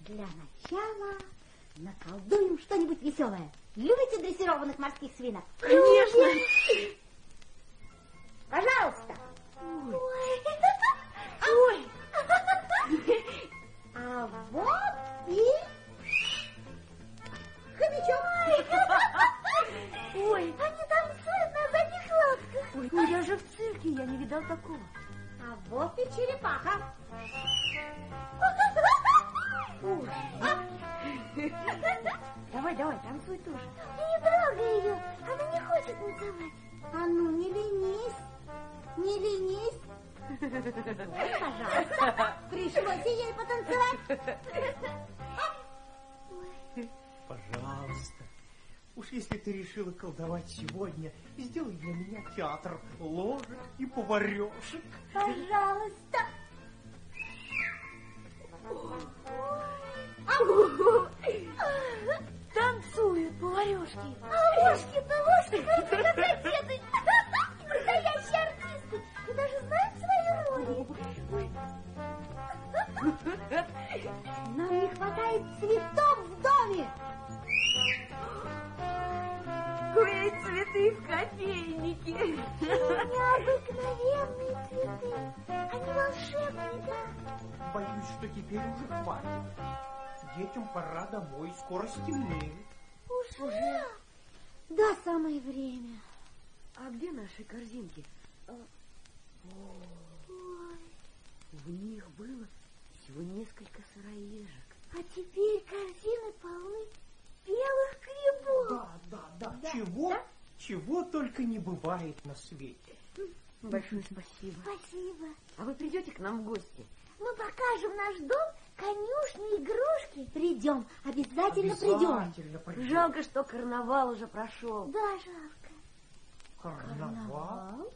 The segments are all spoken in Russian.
Для начала наколдуем что-нибудь веселое. Любите дрессированных морских свинок? Конечно. Пожалуйста. Ой. А вот и хомячок. Ой. Они танцуют на задних лапках. Ой, ну я же в цирке, я не видал такого. А вот и черепаха. Ой. Давай, танцуй тоже. Не трогай ее, она не хочет танцевать. А ну, не ленись, не ленись. Вот, пожалуйста, пришлось и ей потанцевать. Пожалуйста, уж если ты решила колдовать сегодня, сделай для меня театр ложек и поварешек. Пожалуйста. Танцуют поварешки. А ложки-то как ракеты. Настоящие артисты. И даже знают свои роли. Нам не хватает цветов в доме. Ой, цветы в кофейнике. Необыкновенные цветы. Они волшебные, да? Боюсь, что теперь уже хватит. Детям пора домой, скоро стемнеет. Уже? Да, самое время. А где наши корзинки? В них было всего несколько сыроежек. А теперь корзины полны белых грибов. Да. Чего только не бывает на свете. Большое спасибо. Спасибо. А вы придете к нам в гости? Мы покажем наш дом, конюшни, игрушки. Придем, обязательно придем. Жалко, что карнавал уже прошел. Да, жалко. Карнавал?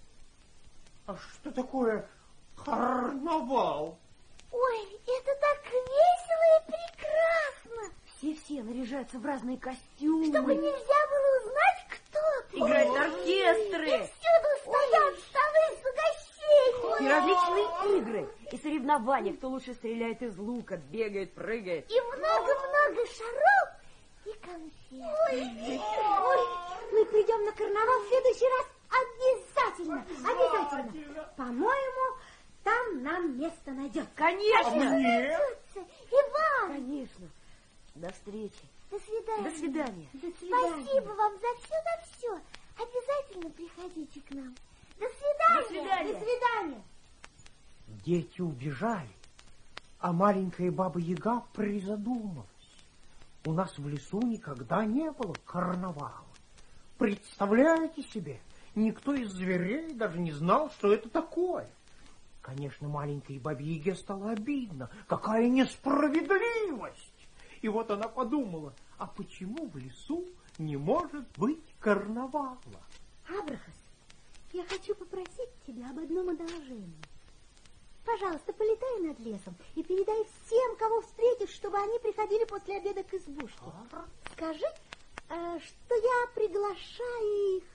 А что такое карнавал? Ой, это так весело и прекрасно. Все наряжаются в разные костюмы. Чтобы нельзя было узнать, кто ты. Играют оркестры. И всюду стоят столы с угощением. И различные игры. И соревнования, кто лучше стреляет из лука, бегает, прыгает. И много-много шаров и конфет. Ой, мы придем на карнавал в следующий раз обязательно. По-моему, там нам место найдется. Конечно. Мне? Иван. Конечно. До встречи. До свидания. До свидания. До свидания. Спасибо вам за все. Обязательно приходите к нам. До свидания. До свидания. До свидания. Дети убежали, а маленькая баба-яга призадумалась. У нас в лесу никогда не было карнавала. Представляете себе, никто из зверей даже не знал, что это такое. Конечно, маленькой бабе-яге стало обидно. Какая несправедливость! И вот она подумала, а почему в лесу не может быть карнавала? Абрахас, я хочу попросить тебя об одном одолжении. Пожалуйста, полетай над лесом и передай всем, кого встретишь, чтобы они приходили после обеда к избушке. Скажи, что я приглашаю их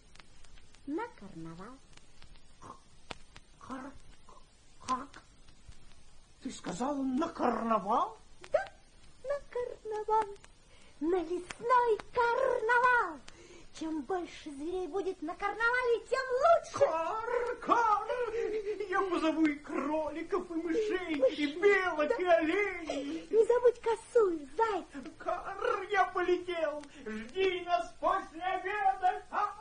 на карнавал. Как? Ты сказала на карнавал? Да, на карнавал. На лесной карнавал. Чем больше зверей будет на карнавале, тем лучше. Кар! Я позову и кроликов, и мышей, и белок, и оленей. Не забудь косуль, зайца. Кар, я полетел. Жди нас после обеда, Кар.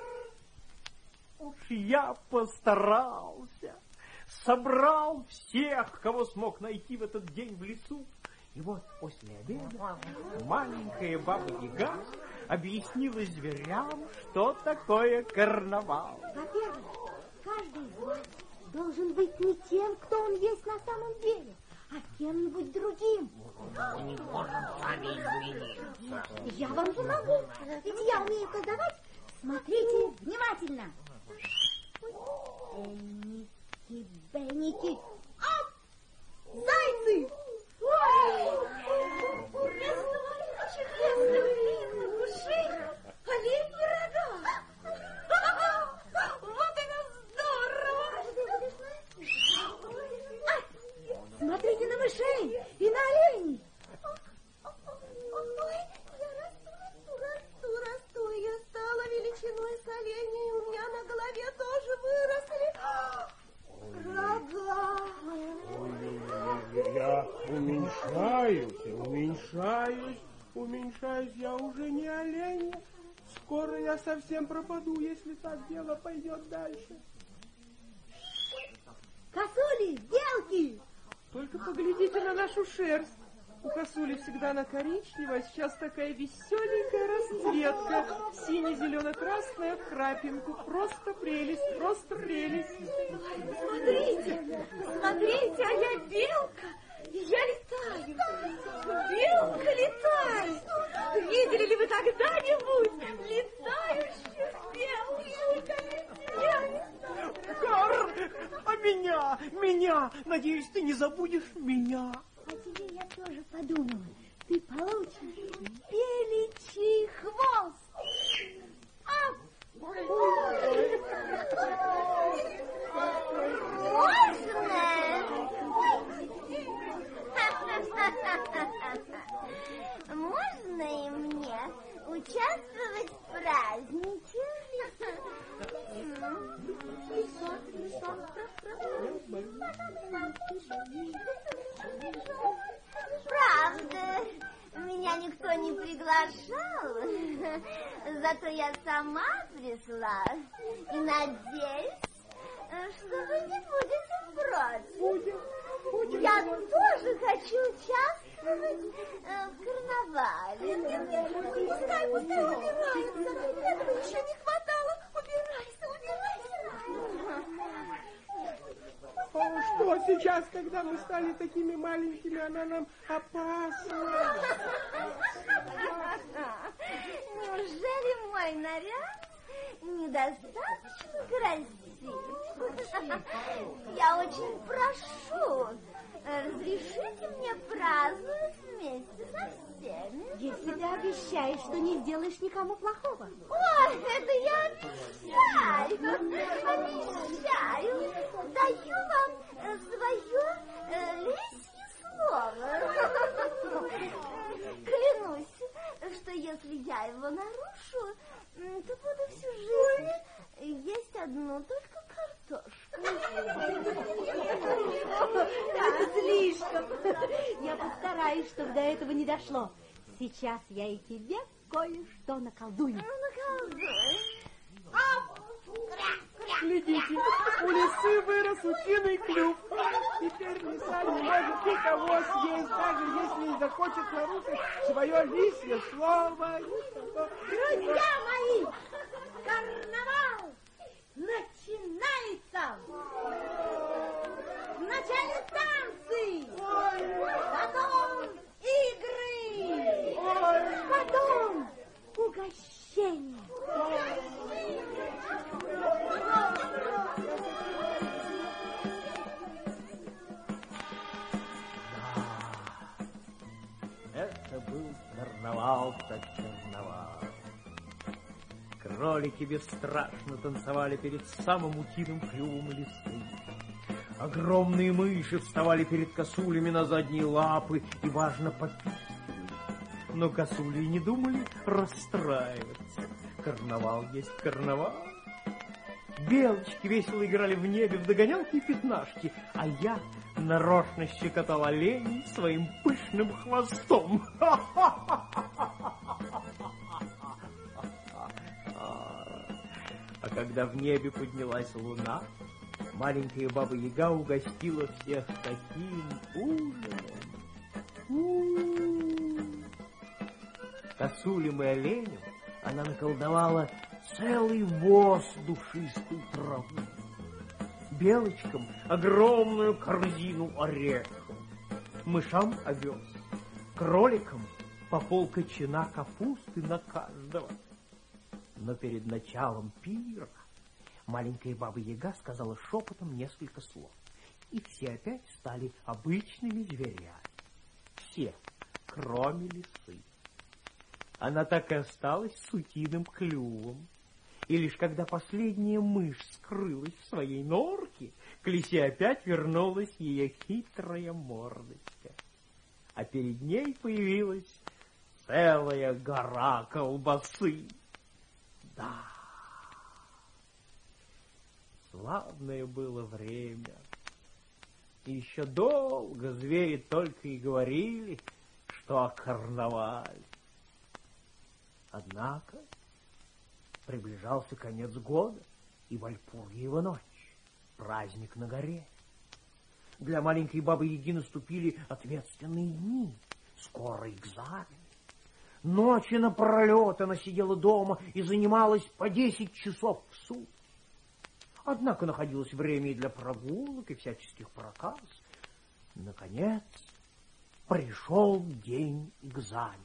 Уж я постарался. Собрал всех, кого смог найти в этот день в лесу. И вот после обеда маленькая баба-яга объяснила зверям, что такое карнавал. Во-первых, каждый из вас должен быть не тем, кто он есть на самом деле, а кем-нибудь другим. Мы не можем сами измениться. Я вам помогу, ведь я умею колдовать. Смотрите внимательно. Энники, Бенники. Оп! Зайцы! Оленьи рога! Вот это здорово! Смотрите на мышей и на оленей! уменьшаюсь, я уже не олень. Скоро я совсем пропаду, если так дело пойдет дальше. Косули, белки! Только поглядите на нашу шерсть. У косули всегда она коричневая, сейчас такая веселенькая расцветка. Сине-зелено-красная в крапинку. Просто прелесть, просто прелесть. Смотрите, смотрите, а я белка. Я летаю. Белка летает. Видели ли вы когда-нибудь летающих белок? Карл, а меня, надеюсь, ты не забудешь меня. А тебе я тоже подумала. Ты получишь беличий хвост. Можно и мне участвовать в празднике? Правда, меня никто не приглашал, зато я сама пришла и надеюсь, что вы не будете против. Я тоже хочу участвовать в карнавале. Пускай убирается. Этого еще не хватало. Убирайся. Что сейчас, когда мы стали такими маленькими, она нам опасна? Неужели мой наряд недостаточно красив? Я очень прошу, разрешите мне праздновать вместе со всеми. Если ты обещаешь, что не сделаешь никому плохого. Ой, это я обещаю. Даю вам свое лисье слово. Клянусь, что если я его нарушу, то буду всю жизнь есть одну только картошку. Это слишком. Я постараюсь, чтобы до этого не дошло. Сейчас я и тебе кое-что наколдую. Наколдуй. Глядите, у лисы вырос утиный клюв. Теперь лиса не может никого съесть, даже если не захочет нарушить свое лисье слово. Друзья мои, карнавал начинается! Вначале танцы, потом игры, потом угощение. Это был карнавал, так карнавал. Кролики бесстрашно танцевали перед самым утиным клювом лисы. Огромные мыши вставали перед косулями на задние лапы и важно попискивали. Но косули и не думали расстраиваться. Карнавал есть карнавал. Белочки весело играли в небе в догонялки и пятнашки, а я нарочно щекотал оленей своим пышным хвостом. А когда в небе поднялась луна, маленькая баба-яга угостила всех таким ужином. Косулям и оленям она наколдовала целый воз душистой травы. Белочкам огромную корзину орехов, мышам овес, кроликам по полкочана капусты на каждого. Но перед началом пира маленькая баба-яга сказала шепотом несколько слов, и все опять стали обычными зверями. Все, кроме лисы. Она так и осталась с утиным клювом. И лишь когда последняя мышь скрылась в своей норке, к лисе опять вернулась ее хитрая мордочка. А перед ней появилась целая гора колбасы. Да, славное было время. И еще долго звери только и говорили, что о карнавале. Однако приближался конец года и Вальпургиева ночь, праздник на горе. Для маленькой бабы-яги наступили ответственные дни, скоро экзамен. Ночи напролет она сидела дома и занималась по 10 часов в сутки. Однако находилось время и для прогулок, и всяческих проказ. Наконец, пришел день экзамена.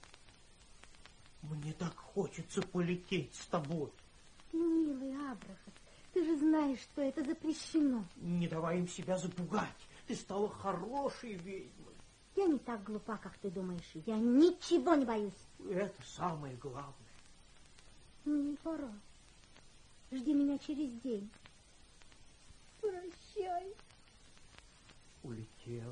Мне так хочется полететь с тобой. Ну, милый Абрахам, ты же знаешь, что это запрещено. Не давай им себя запугать. Ты стала хорошей ведьмой. Я не так глупа, как ты думаешь. Я ничего не боюсь. Это самое главное. Ну, не пора. Жди меня через день. Прощай. Улетела.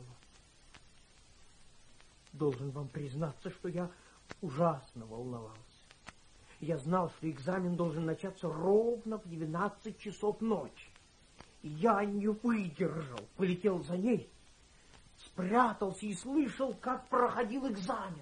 Должен вам признаться, что я ужасно волновался. Я знал, что экзамен должен начаться ровно в 12 часов ночи. И я не выдержал, полетел за ней, спрятался и слышал, как проходил экзамен.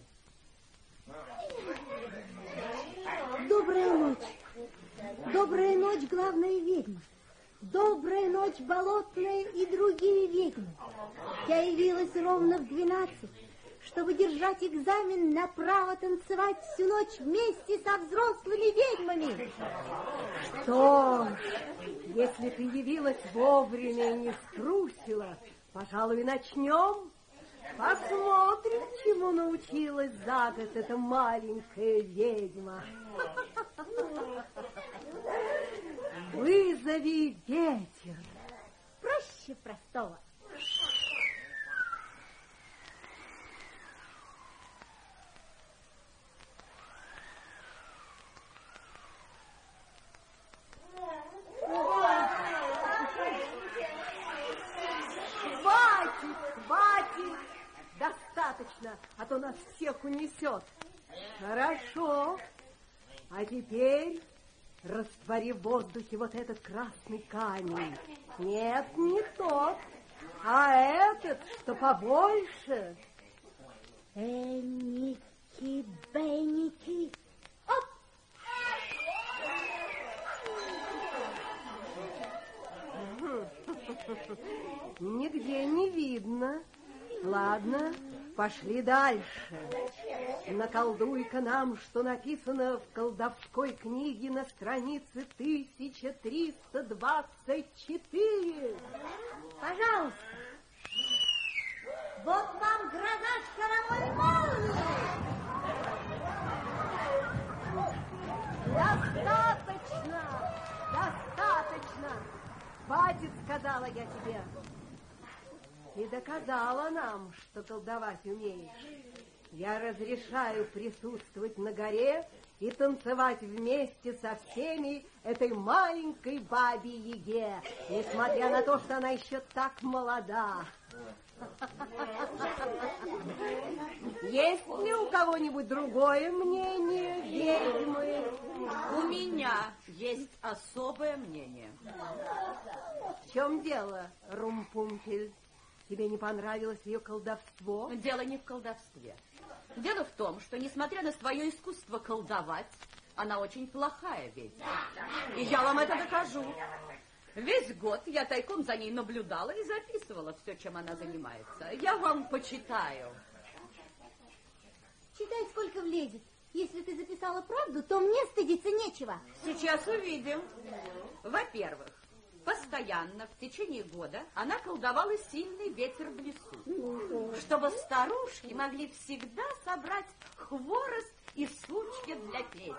Добрая ночь. Добрая ночь, главная ведьма. Добрая ночь, болотная и другие ведьмы. Я явилась ровно в 12, чтобы держать экзамен на право танцевать всю ночь вместе со взрослыми ведьмами. Что ж, если ты явилась вовремя и не струсила, пожалуй, начнем. Посмотрим, чему научилась за год эта маленькая ведьма. Вызови ветер. Проще простого. Хватит, достаточно, а то нас всех унесет. Хорошо, а теперь раствори в воздухе вот этот красный камень. Нет, не тот, а этот, что побольше. Эники, беники. Оп! Нигде не видно. Ладно, пошли дальше. Наколдуй-ка нам, что написано в колдовской книге на странице 1324. Пожалуйста. Вот вам гроза шаровой молнии. Достаточно! Достаточно! Хватит, сказала я тебе. Ты доказала нам, что колдовать умеешь. Я разрешаю присутствовать на горе и танцевать вместе со всеми этой маленькой бабе-яге, несмотря на то, что она еще так молода. Есть ли у кого-нибудь другое мнение, ведьмы? У меня есть особое мнение. В чем дело, Румпумпель? Тебе не понравилось ее колдовство? Дело не в колдовстве. Дело в том, что, несмотря на свое искусство колдовать, она очень плохая ведьма. И я вам это докажу. Весь год я тайком за ней наблюдала и записывала все, чем она занимается. Я вам почитаю. Читай, сколько влезет. Если ты записала правду, то мне стыдиться нечего. Сейчас увидим. Во-первых, постоянно в течение года она колдовала сильный ветер в лесу, чтобы старушки могли всегда собрать хворост и сучья для песни.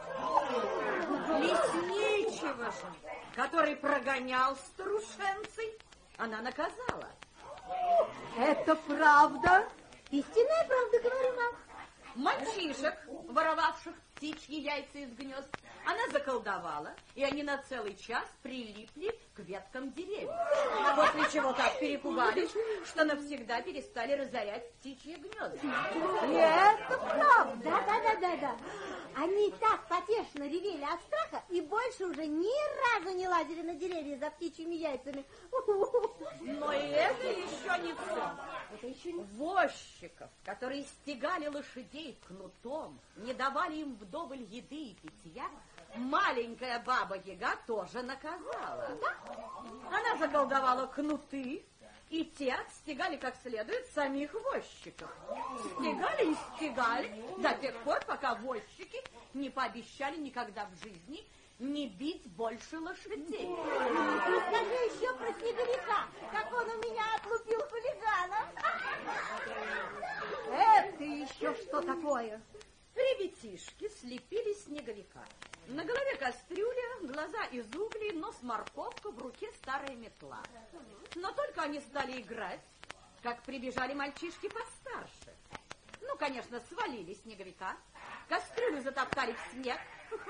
Лесничего же, который прогонял старушенцей, она наказала. Это правда? Истинная правда, говорю вам. Мальчишек, воровавших птичьи яйца из гнезд, она заколдовала, и они на целый час прилипли к веткам деревьев. После чего так перепугались, что навсегда перестали разорять птичьи гнезда. И это правда. Да. Они так потешно ревели от страха и больше уже ни разу не лазили на деревья за птичьими яйцами. Но и это еще не все. Это еще не... Возчиков, которые стегали лошадей кнутом, не давали им вдоволь еды и питья, маленькая баба-яга тоже наказала. Да? Она заколдовала кнуты, и те отстегали как следует самих возчиков. Стегали и стегали до тех пор, пока возчики не пообещали никогда в жизни не бить больше лошадей. Расскажи еще про Снеговика, как он у меня отлупил хулиганов. Это еще что такое? Ребятишки слепили Снеговика. На голове кастрюля, глаза из углей, нос морковка, в руке старая метла. Но только они стали играть, как прибежали мальчишки постарше. Ну, конечно, свалили Снеговика, кастрюлю затоптали в снег,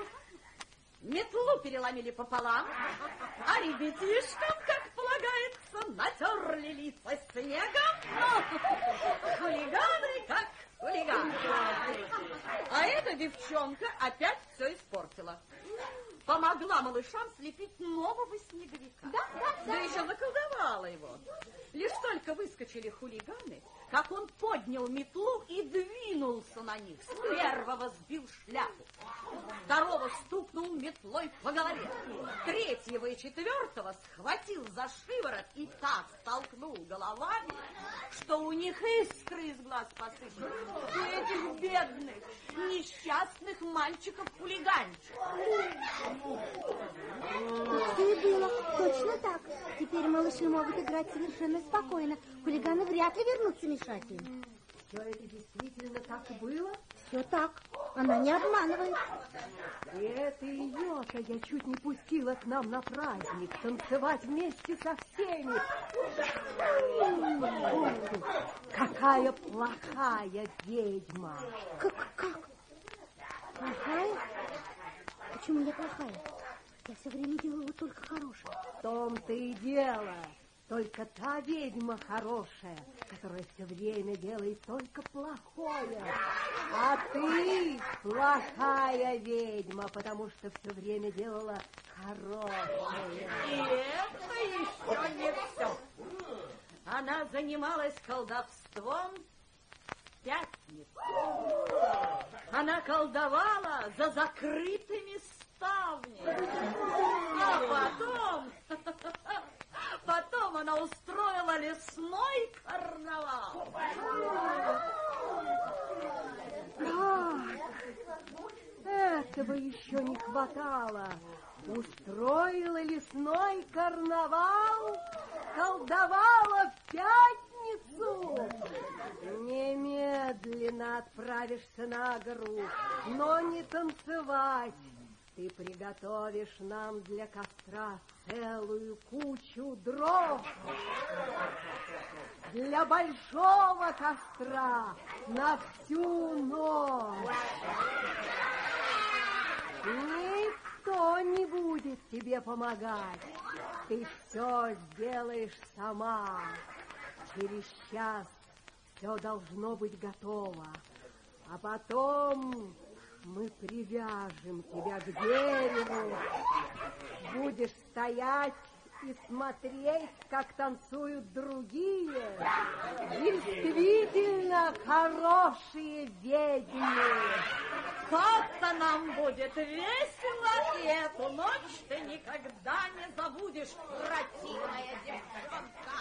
метлу переломили пополам, а ребятишкам, как полагается, натерли лица снегом. Хулиганы как хулиганы. А эта девчонка опять все испортила. Помогла малышам слепить нового Снеговика. Да еще заколдовала его. Лишь только выскочили хулиганы, как он поднял метлу и двинулся на них. С первого сбил шляпу, второго стукнул метлой по голове, третьего и четвертого схватил за шиворот и так столкнул головами, что у них искры из глаз посыпались. У этих бедных, несчастных мальчиков-хулиганчиков. Все и было точно так. Теперь малыши могут играть совершенно спокойно. Хулиганы вряд ли вернутся мешать им. Все это действительно так и было? Все так. Она не обманывает. И это ее-то я чуть не пустила к нам на праздник танцевать вместе со всеми. Какая плохая ведьма. Как? Плохая? Почему я плохая? Я все время делала только хорошее. В том-то и дело. Только та ведьма хорошая, которая все время делает только плохое. А ты плохая ведьма, потому что все время делала хорошее. И это еще не все. Она занималась колдовством в пятницу. Она колдовала за закрытыми ставнями. А потом она устроила лесной карнавал. Этого еще не хватало. Устроила лесной карнавал, колдовала в пятницу. Немедленно отправишься на гору, но не танцевать. Ты приготовишь нам для костра целую кучу дров. Для большого костра на всю ночь. Никто не будет тебе помогать. Ты все сделаешь сама. Через час все должно быть готово. А потом мы привяжем тебя к дереву. Будешь стоять и смотреть, как танцуют другие. Действительно хорошие ведьмы. Как-то нам будет весело, и эту ночь ты никогда не забудешь, противная девчонка.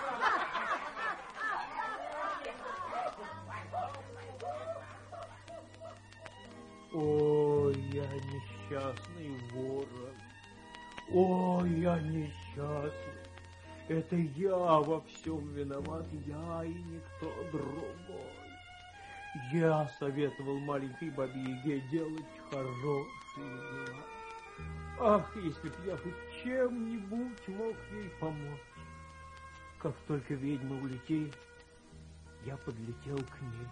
Ой, я несчастный ворон. Ой, я несчастный. Это я во всем виноват, я и никто другой. Я советовал маленькой бабе-яге делать хорошие дела. Ах, если б я хоть чем-нибудь мог ей помочь. Как только ведьмы улетели, я подлетел к ней.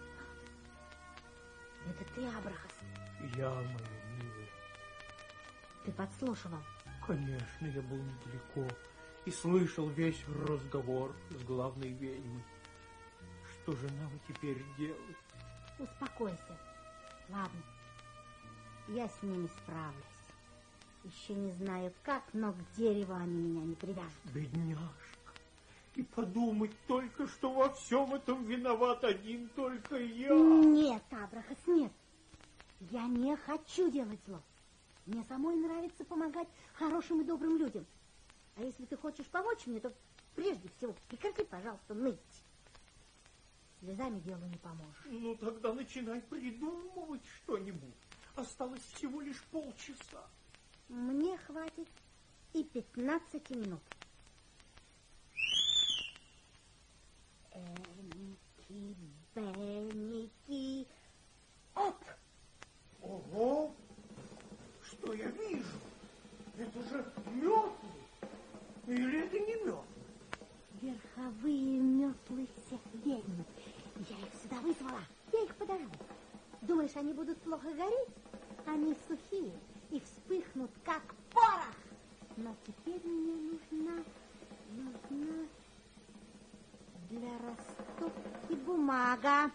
Это ты, Абрахас? Я, моя милая. Ты подслушивал? Конечно, я был недалеко и слышал весь разговор с главной ведьмой. Что же нам теперь делать? Успокойся. Ладно, Я с ними справлюсь. Еще не знаю как, но к дереву они меня не привяжут. Бедняжка, и подумать только, что во всем этом виноват один только я. Нет, Абрахас, нет. Я не хочу делать зло. Мне самой нравится помогать хорошим и добрым людям. А если ты хочешь помочь мне, то прежде всего прекрати, пожалуйста, ныть. Слезами делу не поможешь. Ну, тогда начинай придумывать что-нибудь. Осталось всего лишь полчаса. Мне хватит и 15 минут. Эники, беники, оп! Ого! Что я вижу? Это же метлы. Или это не метлы? Верховые метлы всех ведьм. Я их сюда вызвала. Я их подожгу. Думаешь, они будут плохо гореть? Они сухие и вспыхнут, как порох. Но теперь мне нужна для растопки бумага.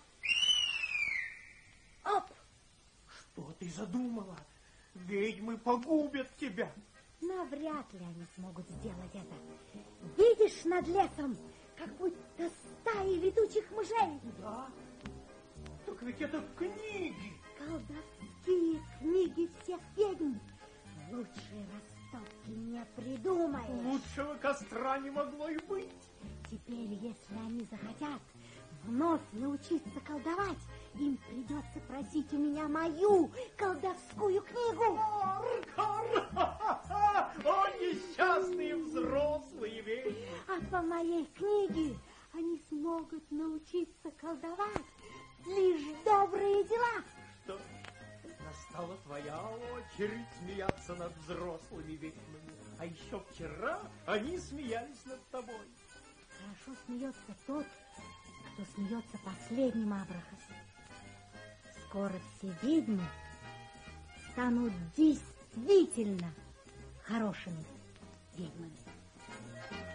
Оп! Что ты задумала? Ведьмы погубят тебя. Навряд ли они смогут сделать это. Видишь над лесом, как будто стаи летучих мышей? Да? Так ведь это книги. Колдовские книги всех ведьм. Лучшей растопки не придумаешь. Лучшего костра не могло и быть. Теперь, если они захотят вновь научиться колдовать, им придется просить у меня мою колдовскую книгу. О, несчастные взрослые ведьмы! А по моей книге они смогут научиться колдовать лишь добрые дела. Что? Настала твоя очередь смеяться над взрослыми ведьмами. А еще вчера они смеялись над тобой. Хорошо смеется тот, кто смеется последним, Абрахас. Скоро все ведьмы станут действительно хорошими ведьмами.